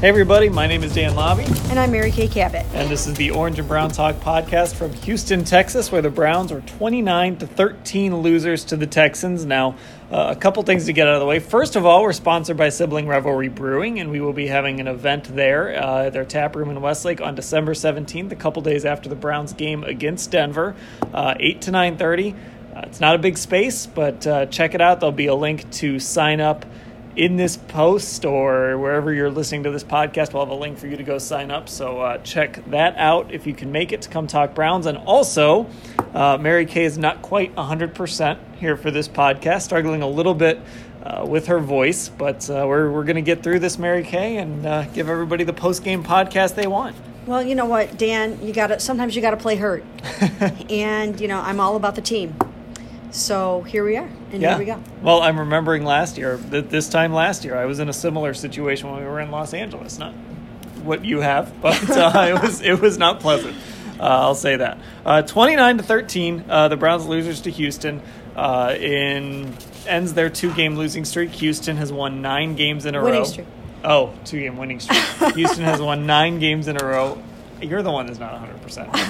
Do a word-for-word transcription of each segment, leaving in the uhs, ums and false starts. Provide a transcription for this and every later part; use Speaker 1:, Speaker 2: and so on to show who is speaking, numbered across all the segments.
Speaker 1: Hey everybody, my name is Dan Lobby.
Speaker 2: And I'm Mary Kay Cabot.
Speaker 1: And this is the Orange and Brown Talk podcast from Houston, Texas, where the Browns are twenty-nine to thirteen losers to the Texans. Now, uh, a couple things to get out of the way. First of all, we're sponsored by Sibling Revelry Brewing, and we will be having an event there uh, at their tap room in Westlake on December seventeenth, a couple days after the Browns game against Denver, uh, eight to nine thirty. Uh, it's not a big space, but uh, check it out. There'll be a link to sign up in this post, or wherever you're listening to this podcast, we'll have a link for you to go sign up. So uh, check that out if you can make it to come talk Browns. And also, uh, Mary Kay is not quite one hundred percent here for this podcast, struggling a little bit uh, with her voice. But uh, we're, we're going to get through this, Mary Kay, and uh, give everybody the post-game podcast they want.
Speaker 2: Well, you know what, Dan, you got to sometimes you got to play hurt. And, you know, I'm all about the team. So here we are, and
Speaker 1: yeah.
Speaker 2: here we go.
Speaker 1: Well, I'm remembering last year, th- this time last year, I was in a similar situation when we were in Los Angeles. Not what you have, but uh, it was it was not pleasant. Uh, I'll say that. Uh, twenty-nine to thirteen, uh, the Browns losers to Houston. Uh, in ends their two-game losing streak. Houston has won nine games in a
Speaker 2: winning
Speaker 1: row.
Speaker 2: Streak.
Speaker 1: Oh, two-game winning streak. Houston has won nine games in a row. You're the one that's not one hundred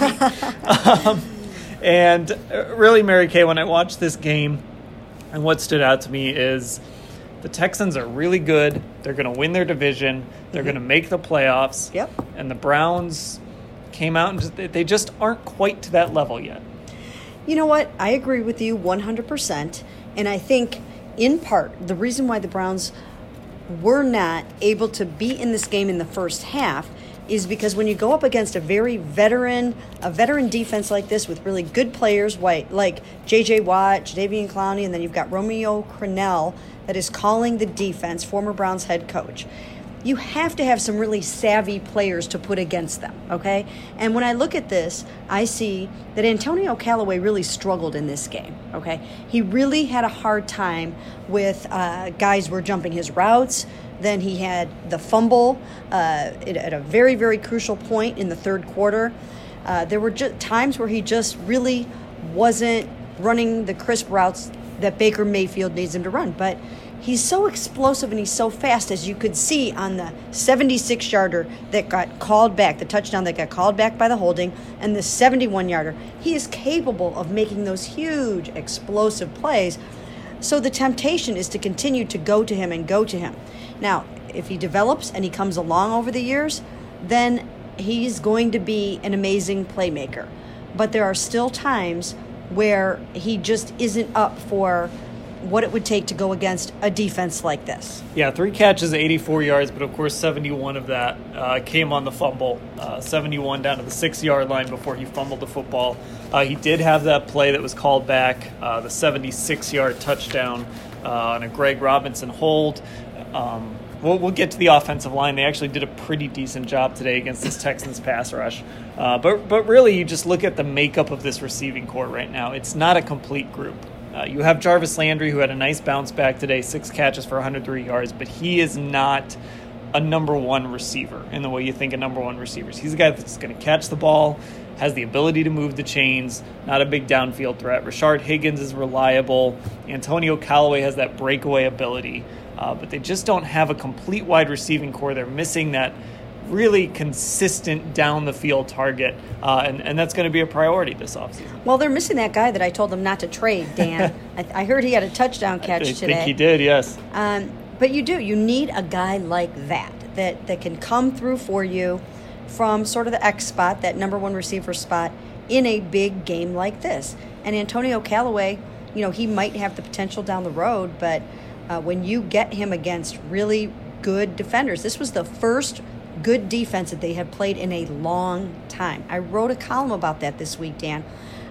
Speaker 1: percent. um, And really, Mary Kay, when I watched this game, and what stood out to me is the Texans are really good. They're going to win their division. They're mm-hmm. going to make the playoffs.
Speaker 2: Yep.
Speaker 1: And the Browns came out and just, they just aren't quite to that level yet.
Speaker 2: You know what? I agree with you one hundred percent. And I think, in part, the reason why the Browns were not able to be in this game in the first half is because when you go up against a very veteran, a veteran defense like this with really good players, like J J Watt, Jadeveon Clowney, and then you've got Romeo Crennel that is calling the defense, former Browns head coach, you have to have some really savvy players to put against them, okay? And when I look at this, I see that Antonio Callaway really struggled in this game, okay? He really had a hard time with uh, guys were jumping his routes. Then he had the fumble uh, at a very, very crucial point in the third quarter. Uh, there were just times where he just really wasn't running the crisp routes that Baker Mayfield needs him to run. But he's so explosive and he's so fast, as you could see on the seventy-six-yarder that got called back, the touchdown that got called back by the holding, and the seventy-one-yarder. He is capable of making those huge, explosive plays. So the temptation is to continue to go to him and go to him. Now, if he develops and he comes along over the years, then he's going to be an amazing playmaker. But there are still times where he just isn't up for what it would take to go against a defense like this.
Speaker 1: Yeah, three catches, eighty-four yards, but of course seventy-one of that uh, came on the fumble. Uh, seventy-one down to the six-yard line before he fumbled the football. Uh, he did have that play that was called back, uh, the seventy-six-yard touchdown uh, on a Greg Robinson hold. Um, we'll, we'll get to the offensive line. They actually did a pretty decent job today against this Texans pass rush. Uh, but but really, you just look at the makeup of this receiving corps right now. It's not a complete group. Uh, you have Jarvis Landry, who had a nice bounce back today, six catches for one hundred three yards, but he is not a number one receiver in the way you think of number one receivers. He's a guy that's going to catch the ball, has the ability to move the chains, not a big downfield threat. Rashard Higgins is reliable. Antonio Callaway has that breakaway ability, uh, but they just don't have a complete wide receiving core. They're missing that really consistent down-the-field target, uh, and, and that's going to be a priority this offseason.
Speaker 2: Well, they're missing that guy that I told them not to trade, Dan. I, I heard he had a touchdown catch
Speaker 1: I
Speaker 2: today.
Speaker 1: I think he did, yes.
Speaker 2: Um, but you do. You need a guy like that, that, that can come through for you from sort of the X spot, that number one receiver spot, in a big game like this. And Antonio Callaway, you know, he might have the potential down the road, but uh, when you get him against really good defenders, this was the first good defense that they have played in a long time. I wrote a column about that this week, Dan.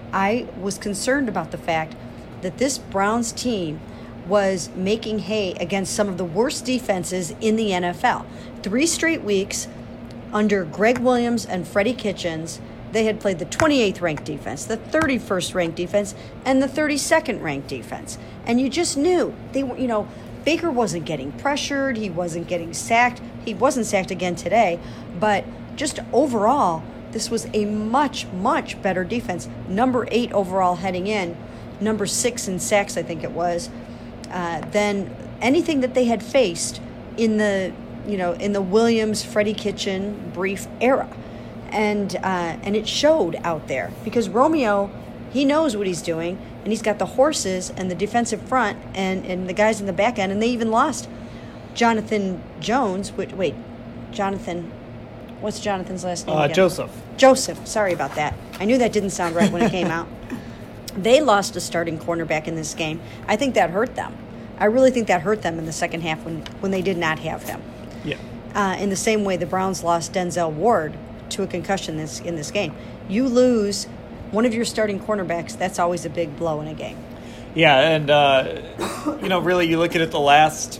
Speaker 2: I was concerned about the fact that this Browns team was making hay against some of the worst defenses in the N F L. Three straight weeks under Greg Williams and Freddie Kitchens, they had played the twenty-eighth ranked defense, the thirty-first ranked defense, and the thirty-second ranked defense. And you just knew they were, you know, Baker wasn't getting pressured. He wasn't getting sacked. He wasn't sacked again today. But just overall, this was a much, much better defense. Number eight overall heading in, number six in sacks, I think it was, uh, than anything that they had faced in the you know, in the Williams, Freddie Kitchen brief era. And, uh, and it showed out there because Romeo, he knows what he's doing, and he's got the horses and the defensive front and, and the guys in the back end, and they even lost Jonathan Jones. Wait, wait Jonathan, what's Jonathan's last name
Speaker 1: uh,
Speaker 2: again?
Speaker 1: Joseph.
Speaker 2: Joseph, sorry about that. I knew that didn't sound right when it came out. They lost a starting cornerback in this game. I think that hurt them. I really think that hurt them in the second half when, when they did not have him.
Speaker 1: Yeah.
Speaker 2: Uh, in the same way the Browns lost Denzel Ward to a concussion this in this game. You lose one of your starting cornerbacks, that's always a big blow in a game.
Speaker 1: Yeah, and, uh, you know, really, you look at it the last,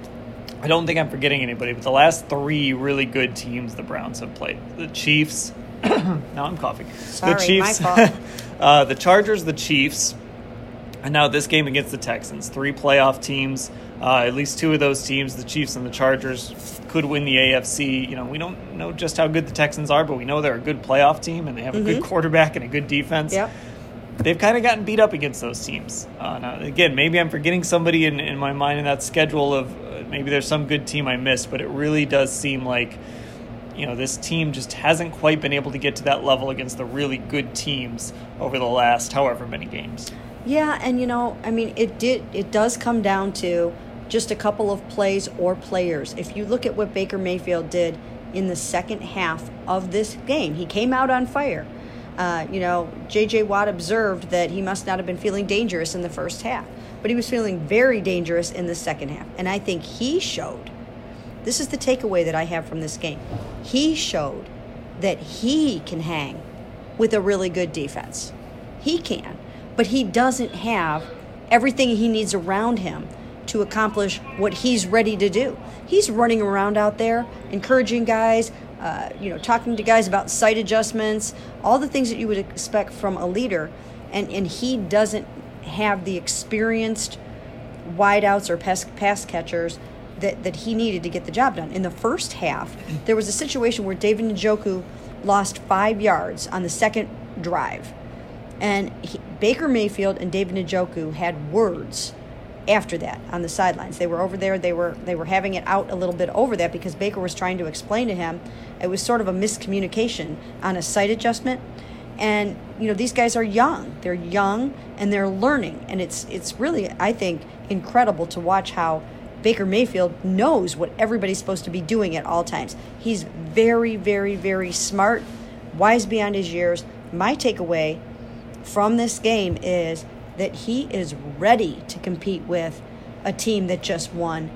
Speaker 1: I don't think I'm forgetting anybody, but the last three really good teams the Browns have played. The Chiefs, now I'm coughing.
Speaker 2: Sorry,
Speaker 1: the Chiefs,
Speaker 2: my fault.
Speaker 1: uh, the Chargers, the Chiefs, and now this game against the Texans. Three playoff teams. Uh, at least two of those teams, the Chiefs and the Chargers, could win the A F C. You know, we don't know just how good the Texans are, but we know they're a good playoff team, and they have a mm-hmm. good quarterback and a good defense.
Speaker 2: Yep.
Speaker 1: They've kind of gotten beat up against those teams. Uh, now, again, maybe I'm forgetting somebody in, in my mind in that schedule of uh, maybe there's some good team I missed, but it really does seem like, you know, this team just hasn't quite been able to get to that level against the really good teams over the last however many games.
Speaker 2: Yeah, and, you know, I mean, it did. It does come down to just a couple of plays or players. If you look at what Baker Mayfield did in the second half of this game, he came out on fire. Uh, you know, J J. Watt observed that he must not have been feeling dangerous in the first half, but he was feeling very dangerous in the second half. And I think he showed, this is the takeaway that I have from this game, he showed that he can hang with a really good defense. He can, but he doesn't have everything he needs around him to accomplish what he's ready to do. He's running around out there, encouraging guys, uh, you know, talking to guys about sight adjustments, all the things that you would expect from a leader, and, and he doesn't have the experienced wideouts or pass, pass catchers that, that he needed to get the job done. In the first half, there was a situation where David Njoku lost five yards on the second drive, and he, Baker Mayfield and David Njoku had words after that on the sidelines. They were over there, they were they were having it out a little bit over that because Baker was trying to explain to him it was sort of a miscommunication on a sight adjustment. And, you know, these guys are young. They're young and they're learning. And it's it's really, I think, incredible to watch how Baker Mayfield knows what everybody's supposed to be doing at all times. He's very, very, very smart, wise beyond his years. My takeaway from this game is that he is ready to compete with a team that just won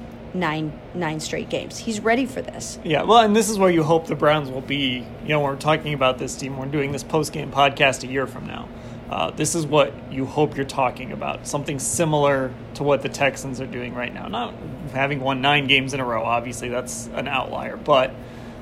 Speaker 2: nine nine straight games. He's ready for this.
Speaker 1: Yeah, well, and this is where you hope the Browns will be. You know, when we're talking about this team, we're doing this post-game podcast a year from now. Uh, this is what you hope you're talking about, something similar to what the Texans are doing right now. Not having won nine games in a row, obviously that's an outlier, but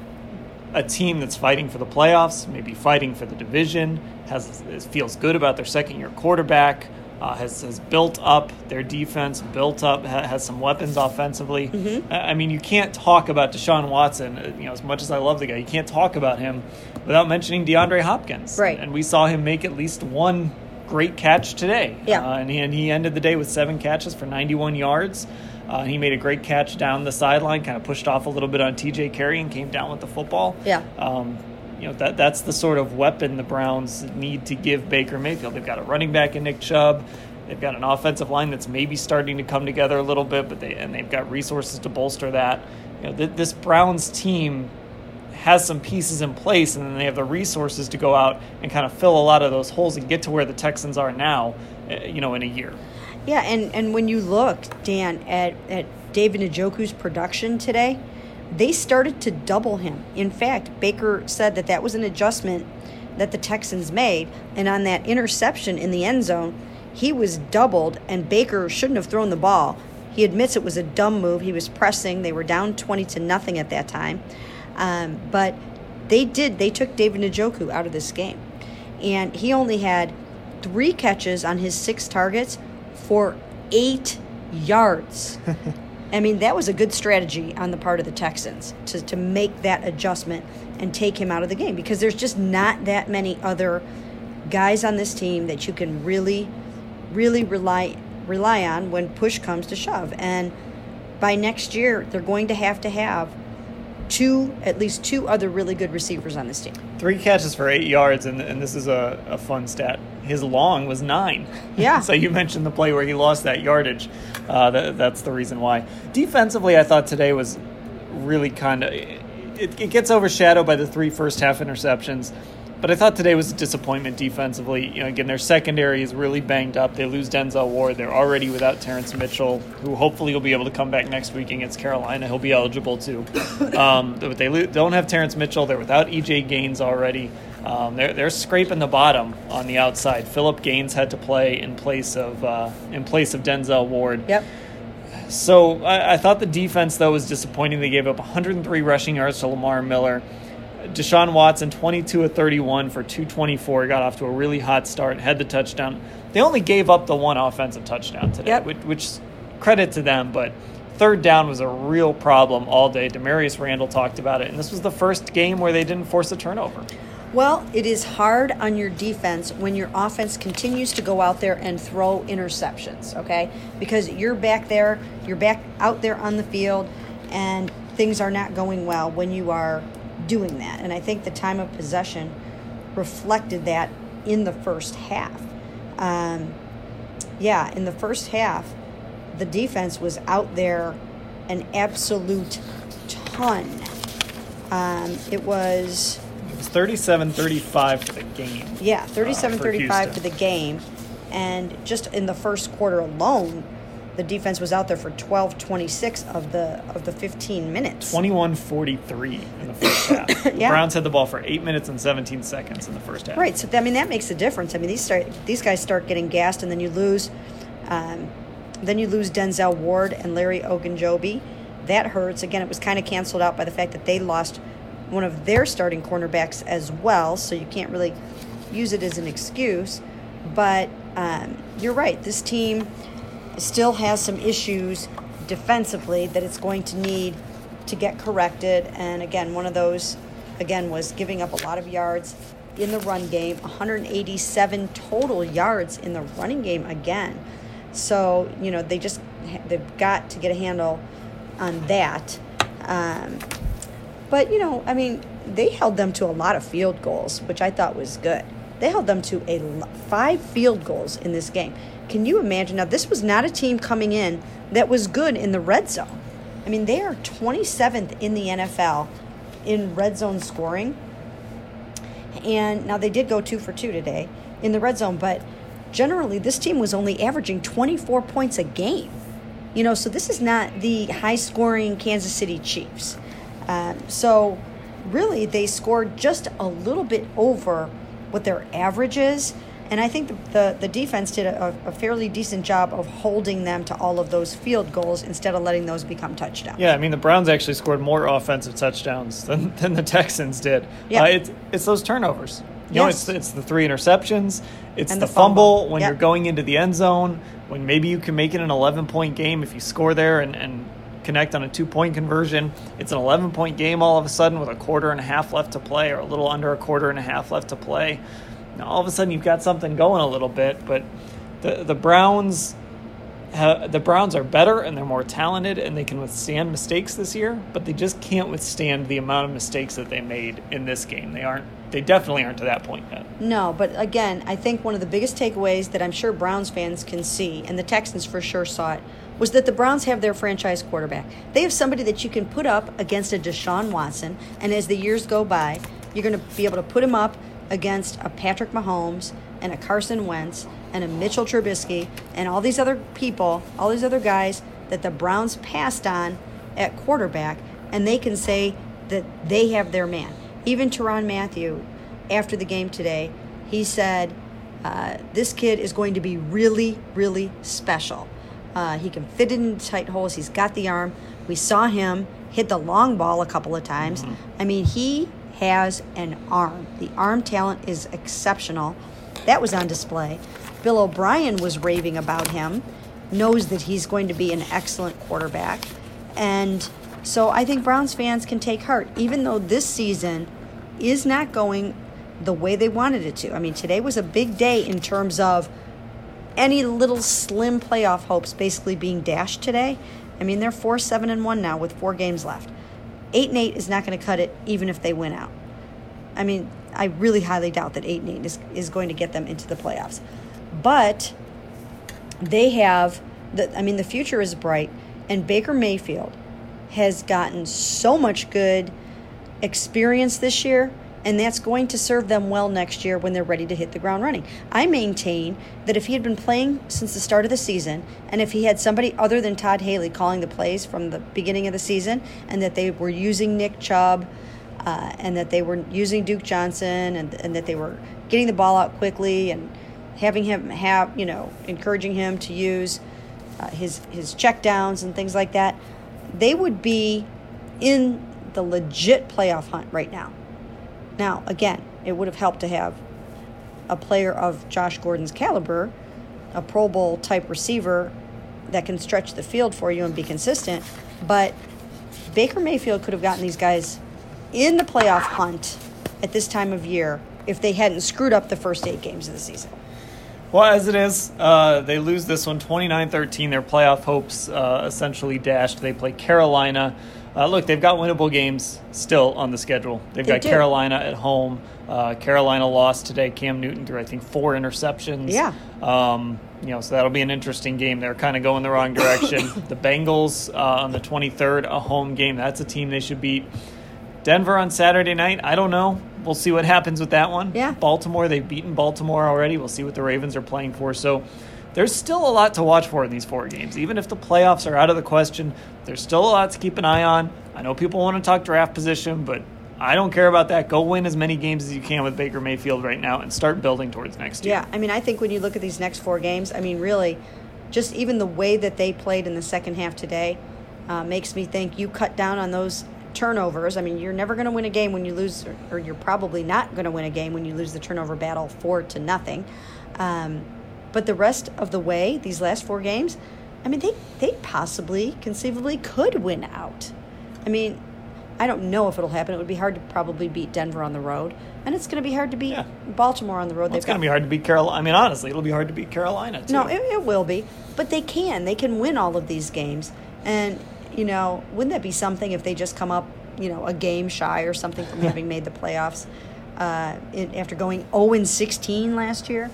Speaker 1: a team that's fighting for the playoffs, maybe fighting for the division, has feels good about their second-year quarterback, uh, has, has built up their defense, built up, ha- has some weapons offensively. Mm-hmm. I mean, you can't talk about Deshaun Watson, you know, as much as I love the guy, you can't talk about him without mentioning DeAndre Hopkins.
Speaker 2: Right.
Speaker 1: And we saw him make at least one great catch today.
Speaker 2: Yeah.
Speaker 1: Uh, and, he, and he ended the day with seven catches for ninety-one yards. Uh, he made a great catch down the sideline, kind of pushed off a little bit on T J Carey and came down with the football.
Speaker 2: Yeah.
Speaker 1: Um, you know, that that's the sort of weapon the Browns need to give Baker Mayfield. They've got a running back in Nick Chubb. They've got an offensive line that's maybe starting to come together a little bit, but they and they've got resources to bolster that. You know, th- this Browns team has some pieces in place, and then they have the resources to go out and kind of fill a lot of those holes and get to where the Texans are now, you know, in a year.
Speaker 2: Yeah, and, and when you look, Dan, at, at David Njoku's production today, they started to double him. In fact, Baker said that that was an adjustment that the Texans made, and on that interception in the end zone, he was doubled, and Baker shouldn't have thrown the ball. He admits it was a dumb move. He was pressing. They were down twenty to nothing at that time. Um, but they did. They took David Njoku out of this game. And he only had three catches on his six targets for eight yards. I mean, that was a good strategy on the part of the Texans to, to make that adjustment and take him out of the game, because there's just not that many other guys on this team that you can really, really rely rely on when push comes to shove. And by next year, they're going to have to have two, at least two other really good receivers on this team.
Speaker 1: Three catches for eight yards, and, and this is a, a fun stat. His long was nine.
Speaker 2: Yeah.
Speaker 1: So you mentioned the play where he lost that yardage. Uh, that, that's the reason why. Defensively, I thought today was really kind of it, it gets overshadowed by the three first half interceptions, but I thought today was a disappointment defensively. You know, again, their secondary is really banged up. They lose Denzel Ward. They're already without Terrence Mitchell, who hopefully will be able to come back next week against Carolina. He'll be eligible too. Um, but they lo- don't have Terrence Mitchell. They're without E J Gaines already. Um, they're they're scraping the bottom on the outside. Phillip Gaines had to play in place of uh, in place of Denzel Ward.
Speaker 2: Yep.
Speaker 1: So I, I thought the defense, though, was disappointing. They gave up one hundred three rushing yards to Lamar Miller. Deshaun Watson, twenty-two of thirty-one for two twenty-four. Got off to a really hot start, had the touchdown. They only gave up the one offensive touchdown today,
Speaker 2: yep.
Speaker 1: which, which credit to them. But third down was a real problem all day. Demarius Randall talked about it, and this was the first game where they didn't force a turnover.
Speaker 2: Well, it is hard on your defense when your offense continues to go out there and throw interceptions, okay? Because you're back there, you're back out there on the field, and things are not going well when you are doing that. And I think the time of possession reflected that in the first half. Um, yeah, in the first half, the defense was out there an absolute ton. Um, it was...
Speaker 1: It was thirty-seven thirty-five for the game.
Speaker 2: Yeah, thirty-seven thirty-five
Speaker 1: uh,
Speaker 2: for, for the game. And just in the first quarter alone, the defense was out there for twelve twenty-six of the of the fifteen minutes.
Speaker 1: twenty-one forty-three in the first half.
Speaker 2: Yeah.
Speaker 1: The Browns had the ball for eight minutes and seventeen seconds in the first half.
Speaker 2: Right. So, I mean, that makes a difference. I mean, these start these guys start getting gassed, and then you lose um, then you lose Denzel Ward and Larry Ogunjobi. That hurts. Again, it was kind of canceled out by the fact that they lost one of their starting cornerbacks as well, so you can't really use it as an excuse. But um, you're right. This team still has some issues defensively that it's going to need to get corrected. And again, one of those, again, was giving up a lot of yards in the run game, one hundred eighty-seven total yards in the running game again. So, you know, they just, they've got to get a handle on that. Um, but, you know, I mean, they held them to a lot of field goals, which I thought was good. They held them to a five field goals in this game. Can you imagine? Now, this was not a team coming in that was good in the red zone. I mean, they are twenty-seventh in the N F L in red zone scoring. And now they did go two for two today in the red zone, but generally this team was only averaging twenty-four points a game. You know, so this is not the high-scoring Kansas City Chiefs. Um, so really they scored just a little bit over what their average is. And I think the, the, the defense did a, a fairly decent job of holding them to all of those field goals instead of letting those become touchdowns.
Speaker 1: Yeah, I mean, the Browns actually scored more offensive touchdowns than, than the Texans did.
Speaker 2: Yeah.
Speaker 1: Uh, it's, it's those turnovers. You
Speaker 2: yes.
Speaker 1: know, it's, it's the three interceptions. It's
Speaker 2: and
Speaker 1: the,
Speaker 2: the
Speaker 1: fumble,
Speaker 2: fumble.
Speaker 1: when
Speaker 2: Yep.
Speaker 1: you're going into the end zone, when maybe you can make it an eleven-point game if you score there and, and connect on a two-point conversion. It's an eleven-point game all of a sudden with a quarter and a half left to play, or a little under a quarter and a half left to play. Now, all of a sudden, you've got something going a little bit, but the the Browns have, the Browns are better and they're more talented and they can withstand mistakes this year, but they just can't withstand the amount of mistakes that they made in this game. They aren't. They definitely aren't to that point yet.
Speaker 2: No, but again, I think one of the biggest takeaways that I'm sure Browns fans can see, and the Texans for sure saw it, was that the Browns have their franchise quarterback. They have somebody that you can put up against a Deshaun Watson, and as the years go by, you're going to be able to put him up against a Patrick Mahomes and a Carson Wentz and a Mitchell Trubisky and all these other people, all these other guys that the Browns passed on at quarterback, and they can say that they have their man. Even Tyrann Mathieu, after the game today, he said, uh, this kid is going to be really, really special. Uh, he can fit it in tight holes. He's got the arm. We saw him hit the long ball a couple of times. Mm-hmm. I mean, he has an arm. The arm talent is exceptional. That was on display. Bill O'Brien was raving about him, knows that he's going to be an excellent quarterback. And so I think Browns fans can take heart, even though this season is not going the way they wanted it to. I mean, today was a big day in terms of any little slim playoff hopes basically being dashed today. I mean, they're four, seven, and one now with four games left. Eight and eight is not going to cut it, even if they win out. I mean, I really highly doubt that eight and eight is, is going to get them into the playoffs. But they have, the, I mean, the future is bright, and Baker Mayfield has gotten so much good experience this year, and that's going to serve them well next year when they're ready to hit the ground running. I maintain that if he had been playing since the start of the season, and if he had somebody other than Todd Haley calling the plays from the beginning of the season, and that they were using Nick Chubb, uh, and that they were using Duke Johnson, and, and that they were getting the ball out quickly, and having him have, you know, encouraging him to use uh, his, his check downs and things like that, they would be in the legit playoff hunt right now. Now, again, it would have helped to have a player of Josh Gordon's caliber, a Pro Bowl type receiver that can stretch the field for you and be consistent. But Baker Mayfield could have gotten these guys in the playoff hunt at this time of year if they hadn't screwed up the first eight games of the season.
Speaker 1: Well, as it is, uh, they lose this one twenty-nine thirteen. Their playoff hopes uh, essentially dashed. They play Carolina. Uh, look, they've got winnable games still on the schedule. They've
Speaker 2: They
Speaker 1: got
Speaker 2: do.
Speaker 1: Carolina at home. Uh, Carolina lost today. Cam Newton threw, I think, four interceptions.
Speaker 2: Yeah.
Speaker 1: Um, you know, so that'll be an interesting game. They're kind of going the wrong direction. The Bengals uh, on the twenty-third, a home game. That's a team they should beat. Denver on Saturday night, I don't know. We'll see what happens with that one.
Speaker 2: Yeah.
Speaker 1: Baltimore, they've beaten Baltimore already. We'll see what the Ravens are playing for. So there's still a lot to watch for in these four games. Even if the playoffs are out of the question, there's still a lot to keep an eye on. I know people want to talk draft position, but I don't care about that. Go win as many games as you can with Baker Mayfield right now and start building towards next year.
Speaker 2: Yeah, I mean, I think when you look at these next four games, I mean, really, just even the way that they played in the second half today uh, makes me think you cut down on those turnovers. I mean, you're never going to win a game when you lose, or, or you're probably not going to win a game when you lose the turnover battle four to nothing. Um, but the rest of the way, these last four games, I mean, they, they possibly, conceivably could win out. I mean, I don't know if it'll happen. It would be hard to probably beat Denver on the road, and it's going to be hard to beat
Speaker 1: Yeah.
Speaker 2: Baltimore on the road.
Speaker 1: Well, it's
Speaker 2: They've
Speaker 1: going to
Speaker 2: got-
Speaker 1: be hard to beat Carolina. I mean, honestly, it'll be hard to beat Carolina, too.
Speaker 2: No, it, it will be. But they can. They can win all of these games. And, you know, wouldn't that be something if they just come up, you know, a game shy or something from having made the playoffs uh, in, after going oh and sixteen last year?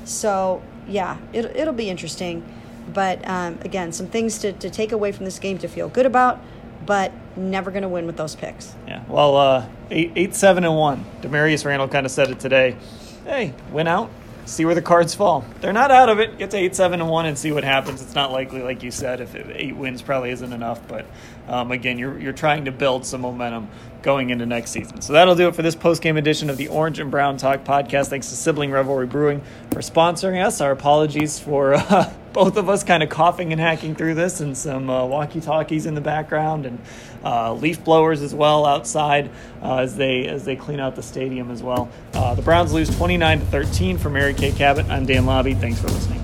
Speaker 2: So, yeah, it, it'll be interesting. But, um, again, some things to, to take away from this game to feel good about, but never going to win with those picks.
Speaker 1: Yeah, well, uh, eight, eight, seven, and one. Demarius Randall kind of said it today. Hey, win out, see where the cards fall. They're not out of it. Get to eight, seven, and one, and see what happens. It's not likely, like you said, if it, eight wins probably isn't enough. But um, again, you're you're trying to build some momentum going into next season. So that'll do it for this post-game edition of the Orange and Brown Talk podcast. Thanks to Sibling Revelry Brewing for sponsoring us. Our apologies for uh, both of us kind of coughing and hacking through this, and some uh, walkie-talkies in the background, and uh, leaf blowers as well outside uh, as they as they clean out the stadium as well. Uh, the Browns lose twenty-nine to thirteen for Mary Kay Cabot. I'm Dan Lobby. Thanks for listening.